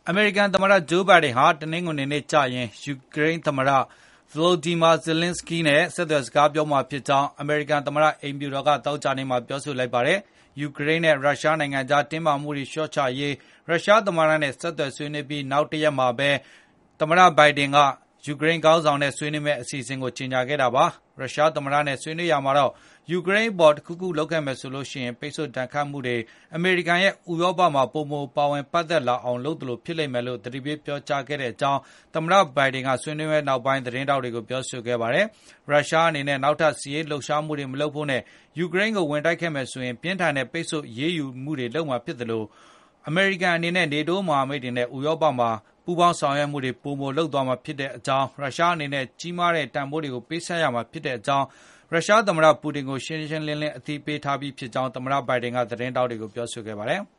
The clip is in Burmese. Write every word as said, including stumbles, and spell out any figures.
အမေရိကန်သမ္မတဂျိုးဘိုင်ဒန်ဟာတနင်္ဂနွေနေ့ကျရင်ယူကရိန်းသမ္မတ Volodymyr Zelenskyy နဲ့ဆက်သွယ်စကားပြောမှာဖြစ်ကြောင်းအမေရိကန်သမ္မတအိမ်ဖြူတော်ကသောကြာနေ့မှာပြောဆိုလိုက်ပါတယ်။ယူကရိန်းနဲ့ရုရှားနိုင်ငံကြားတင်းမာမှုတွေလျှော့ချရေးရုရှားသမ္မတနဲ့ဆက်သွယ်ဆွေးနွေးပြီးနောက်တရက်မှာပဲသမ္မတဘိုင်ဒန်ကယူကရိန်းခေါင်းဆောင်နဲ့ဆွေးနွေးမယ့်အစီအစဉ်ကိုကြေညာခဲ့တာပါ။ရုရှားသမ္မတနဲ့ဆွေးနွေးရာမှာတော့ယူကရိန်းအပေါ်တခုခုလုပ်ခဲ့မယ်ဆိုလို့ရှိရင်ပိတ်ဆို့ဒဏ်ခတ်မှုတွေအမေရိကန်ရဲ့ဥရောပမှာပုံမပါဝင်ပတ်သက်လာအောင်လုပ်တယ်လို့ဖြစ်လိမ့်မယ်လို့တတိပိပြောကြားခဲ့တဲ့အကြောင်းသမ္မတဘိုင်ဒန်ကဆွေးနွေးပွဲနောက်ပိုင်းသတင်းတောက်တွေကိုပြောဆိုခဲ့ပါတယ်။ရုရှားအနေနဲ့နောက်ထပ်စီးရေးလှုပ်ရှားမှုတွေမလုပ်ဖို့နဲ့ယူကရိန်းကိုဝင်တိုက်ခဲ့မယ်ဆိုရင်ပြင်းထန်တဲ့ပိတ်ဆို့ရေးယူမှုတွေလုပ်မှာဖြစ်တယ်လို့အမေရိကန်အနေနဲ့နေတိုးမဟာမိတ်တွေနဲ့ဥရောပမှာပူးပေါင်းဆောင်ရွက်မှုတွေပုံမလုပ်သွားမှာဖြစ်တဲ့အကြောင်းရုရှားအနေနဲ့ကြီးမားတဲ့တန်ဖိုးတွေကိုပေးဆက်ရမှာဖြစ်တဲ့အကြောင်းရုရှားသမ္မတပူတင်ကိုရှင်းရှင်းလင်းလင်းအသိပေးထားပြီးဖြစ်ကြောင်းသမ္မတဘိုင်ဒန်ကသတင်းတောက်တွေကိုပြောဆိုခဲ့ပါတယ်။